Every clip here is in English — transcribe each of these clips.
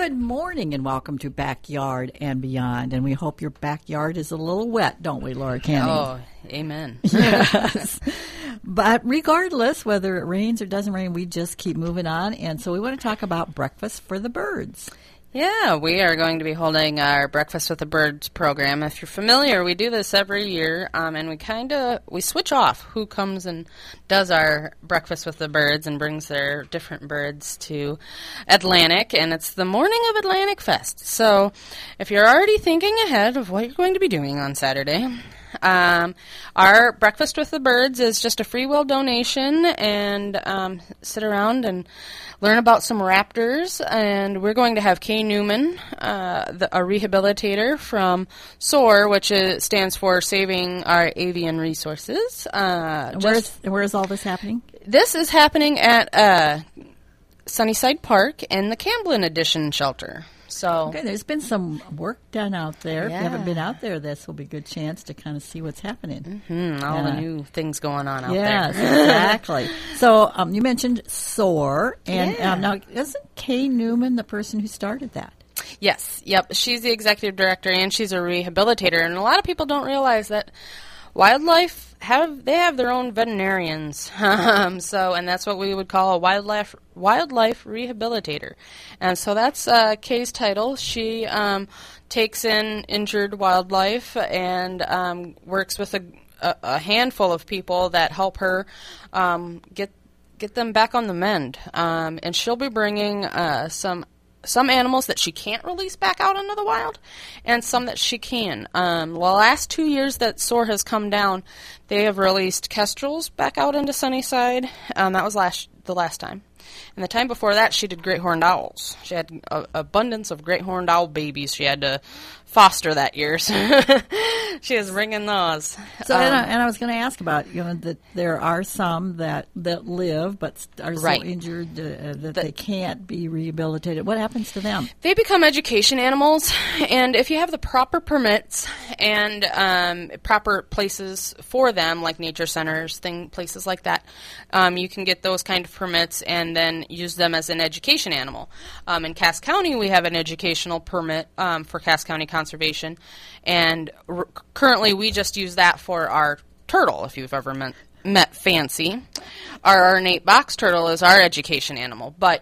Good morning and welcome to Backyard and Beyond. And we hope your backyard is a little wet, don't we, Laura Canning? Oh, amen. Yes. But regardless, whether it rains or doesn't rain, we just keep moving on. And so we want to talk about Breakfast for the Birds. Yeah, we are going to be holding our Breakfast with the Birds program. If you're familiar, we do this every year, and we switch off who comes and does our Breakfast with the Birds and brings their different birds to Atlantic, and it's the morning of Atlantic Fest. So if you're already thinking ahead of what you're going to be doing on Saturday, our Breakfast with the Birds is just a free will donation, and sit around and learn about some raptors. And we're going to have Kay Newman, a rehabilitator from SOAR, which stands for Saving Our Avian Resources. Where is all this happening? This is happening at Sunnyside Park in the Camblin Edition shelter. So okay, there's been some work done out there. Yeah. If you haven't been out there, this will be a good chance to kind of see what's happening. All the new things going on out yes, there. Yes, exactly. So you mentioned SOAR, and now isn't Kay Newman the person who started that? Yes, yep. She's the executive director, and she's a rehabilitator. And a lot of people don't realize that wildlife have their own veterinarians. And that's what we would call a wildlife rehabilitator. And so that's Kay's title. She takes in injured wildlife and works with a handful of people that help her get them back on the mend. And she'll be bringing some animals that she can't release back out into the wild, and some that she can. The last 2 years that SOAR has come down, they have released kestrels back out into Sunnyside. That was the last time. And the time before that, she did great horned owls. She had an abundance of great horned owl babies she had to foster that year. So she is bringing those. So, and I was going to ask about, that there are some that live but are so injured that they can't be rehabilitated. What happens to them? They become education animals, and if you have the proper permits and proper places for them, like nature centers, places like that, you can get those kind of permits and then use them as an education animal. In Cass County, we have an educational permit for Cass County Conservation, and currently we just use that for our turtle, if you've ever met Fancy. Our ornate box turtle is our education animal, but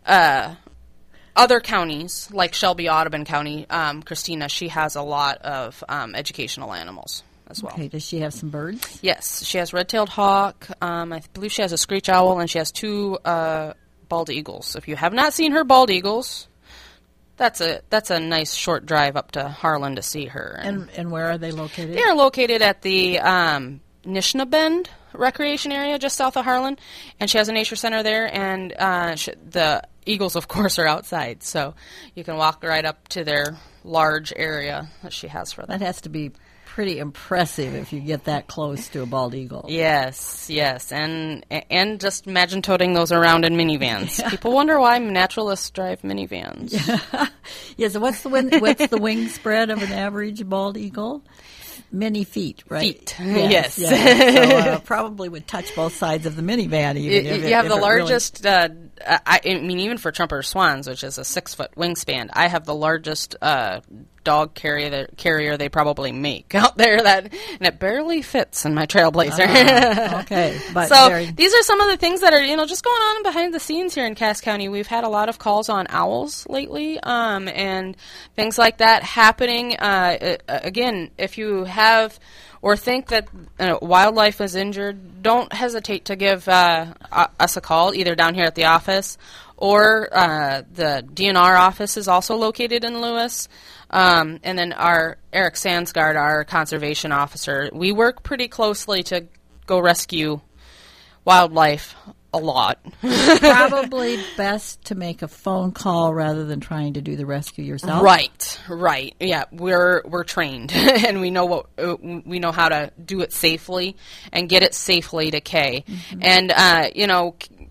other counties, like Shelby Audubon County, Christina, she has a lot of educational animals as well. Okay, does she have some birds? Yes, she has red-tailed hawk, I believe she has a screech owl, and she has 2 bald eagles. If you have not seen her bald eagles, that's a nice short drive up to Harlan to see her. And where are they located? They are located at the Nishna Bend recreation area just south of Harlan, and she has a nature center there, and the eagles, of course, are outside, so you can walk right up to their large area that she has for them. That has to be pretty impressive if you get that close to a bald eagle. Yes, and just imagine toting those around in minivans. Yeah. People wonder why naturalists drive minivans. Yeah, so what's the wing spread of an average bald eagle? Many feet, right? Feet, yes. So probably would touch both sides of the minivan. Even you have the largest, even for trumpeter swans, which is a 6-foot wingspan, I have the largest dog carrier they probably make out there, and it barely fits in my Trailblazer. Okay. But so these are some of the things that are, just going on behind the scenes here in Cass County. We've had a lot of calls on owls lately, and things like that happening. Again, if you have or think that wildlife is injured, don't hesitate to give us a call, either down here at the office or the DNR office is also located in Lewis. And then our Eric Sandsgaard, our conservation officer, we work pretty closely to go rescue wildlife a lot. Probably best to make a phone call rather than trying to do the rescue yourself. Right. Yeah, we're trained and we know how to do it safely and get it safely to Kay. Mm-hmm. And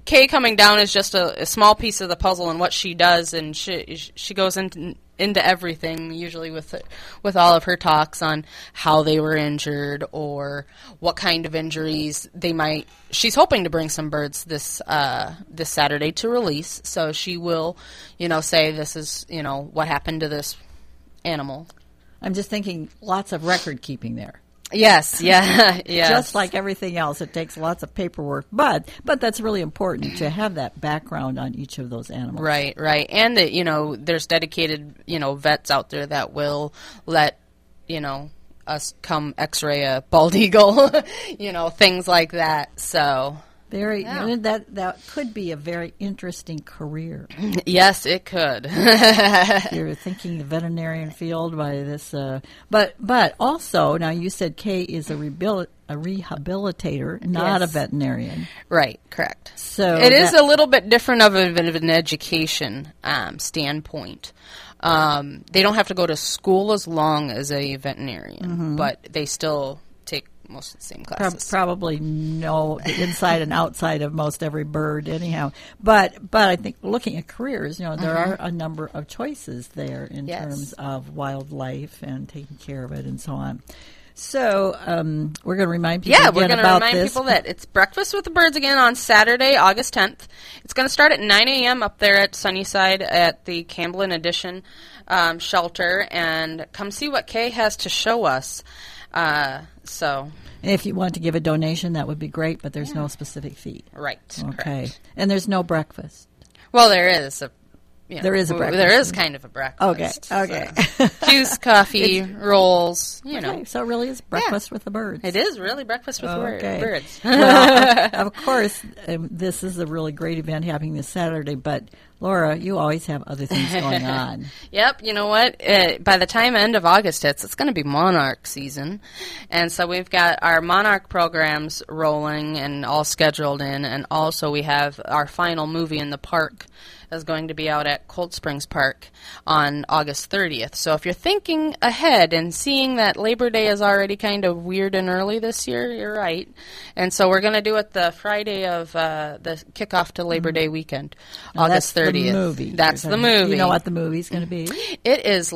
Kay coming down is just a small piece of the puzzle in what she does, and she goes into everything, usually with all of her talks on how they were injured or what kind of injuries they might. She's hoping to bring some birds this Saturday to release, so she will, say this is, what happened to this animal. I'm just thinking lots of record keeping there. Yes, yeah. Just like everything else, it takes lots of paperwork, but that's really important to have that background on each of those animals. Right. And there's dedicated, vets out there that will let, us come x-ray a bald eagle, things like that. So that could be a very interesting career. Yes, it could. You're thinking the veterinarian field by this, but also now you said Kay is a rehabilitator, not a veterinarian. Right, correct. So it is a little bit different of an education standpoint. They don't have to go to school as long as a veterinarian, but they still take most of the same classes. Probably know the inside and outside of most every bird anyhow. But I think looking at careers, there are a number of choices there in terms of wildlife and taking care of it and so on. So we're going to remind people again about this. Yeah, we're going to remind people that it's Breakfast with the Birds again on Saturday, August 10th. It's going to start at 9 a.m. up there at Sunnyside at the Camblin Edition shelter. And come see what Kay has to show us. And if you want to give a donation, that would be great, but there's no specific fee. Right. Okay. Correct. And there's no breakfast. Well, there is a there is a breakfast. There is kind of a breakfast. Okay. So. Juice, coffee, rolls, Okay, so it really is breakfast with the birds. It is really breakfast with the birds. Well, of course, this is a really great event happening this Saturday, but Laura, you always have other things going on. Yep, you know what? By the time end of August hits, it's going to be monarch season. And so we've got our monarch programs rolling and all scheduled in, and also we have our final movie in the park is going to be out at Cold Springs Park on August 30th. So if you're thinking ahead and seeing that Labor Day is already kind of weird and early this year, you're right. And so we're going to do it the Friday of the kickoff to Labor Day weekend, August 30th. The movie. That's the movie. You know what the movie's going to be? It is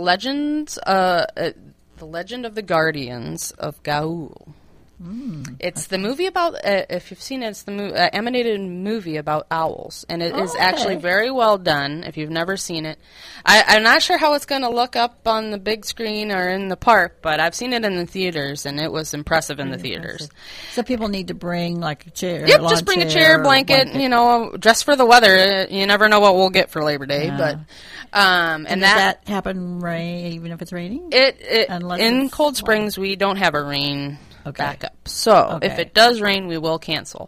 The Legend of the Guardians of Gaul. It's the movie about, if you've seen it, it's the animated movie about owls. And it is actually very well done, if you've never seen it. I'm not sure how it's going to look up on the big screen or in the park, but I've seen it in the theaters, and it was impressive in the theaters. So people need to bring, like, a chair. Yep, just bring a chair, blanket, dress for the weather. You never know what we'll get for Labor Day, but... and does that happen even if it's raining? In Cold Springs, we don't have a rain backup. So if it does rain, we will cancel.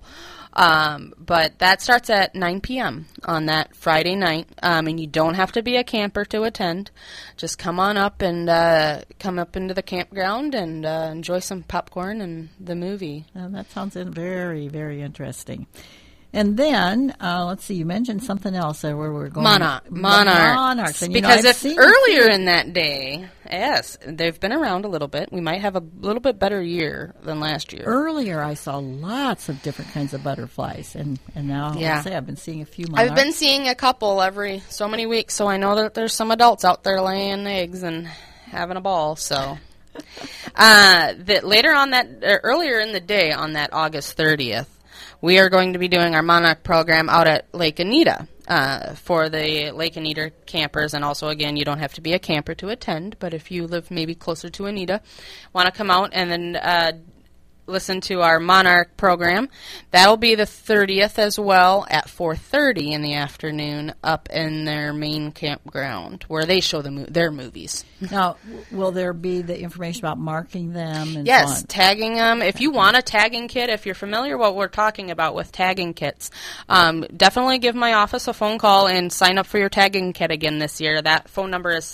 But that starts at 9 p.m. on that Friday night. And you don't have to be a camper to attend. Just come on up and come up into the campground and enjoy some popcorn and the movie. Well, that sounds very, very interesting. And then, let's see, you mentioned something else where we're going. Monarchs. And, because if earlier in that day, yes, they've been around a little bit. We might have a little bit better year than last year. Earlier, I saw lots of different kinds of butterflies. And now, let's say I've been seeing a few monarchs. I've been seeing a couple every so many weeks, so I know that there's some adults out there laying eggs and having a ball, so... earlier in the day on that August 30th, we are going to be doing our monarch program out at Lake Anita for the Lake Anita campers. And also, again, you don't have to be a camper to attend, but if you live maybe closer to Anita, want to come out and then listen to our monarch program. That'll be the 30th as well at 4:30 in the afternoon up in their main campground where they show their movies. Now, will there be the information about marking them? And yes, so on? Tagging them. If you want a tagging kit, if you're familiar what we're talking about with tagging kits, definitely give my office a phone call and sign up for your tagging kit again this year. That phone number is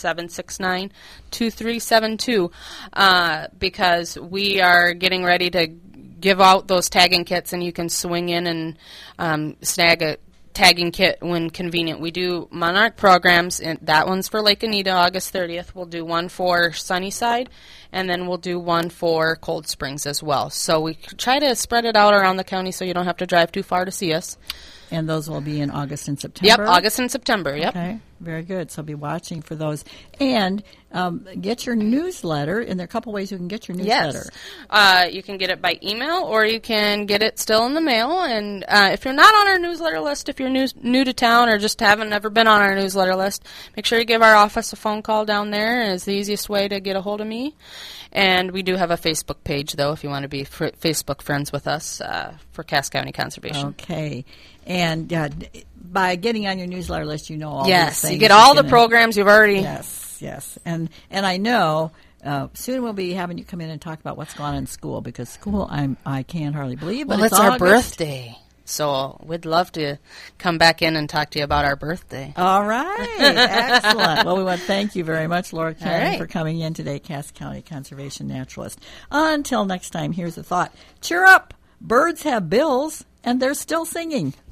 769-2372 because we are getting ready to give out those tagging kits, and you can swing in and snag a tagging kit when convenient. We do monarch programs, and that one's for Lake Anita, August 30th. We'll do one for Sunnyside, and then we'll do one for Cold Springs as well. So we try to spread it out around the county so you don't have to drive too far to see us. And those will be in August and September? Yep, August and September, yep. Okay, very good. So be watching for those. And get your newsletter, and there are a couple ways you can get your newsletter. Yes. You can get it by email, or you can get it still in the mail. And if you're not on our newsletter list, if you're new to town or just haven't ever been on our newsletter list, make sure you give our office a phone call down there. It's the easiest way to get a hold of me. And we do have a Facebook page, though, if you want to be Facebook friends with us for Cass County Conservation. Okay. And by getting on your newsletter list, you know all these things. Yes, you get all the programs you've already... Yes. And I know soon we'll be having you come in and talk about what's going on in school, because school, I can't hardly believe, but it's our birthday. So we'd love to come back in and talk to you about our birthday. All right. Excellent. Well, we want to thank you very much, Laura Cannon, for coming in today, Cass County Conservation Naturalist. Until next time, here's a thought. Cheer up. Birds have bills, and they're still singing.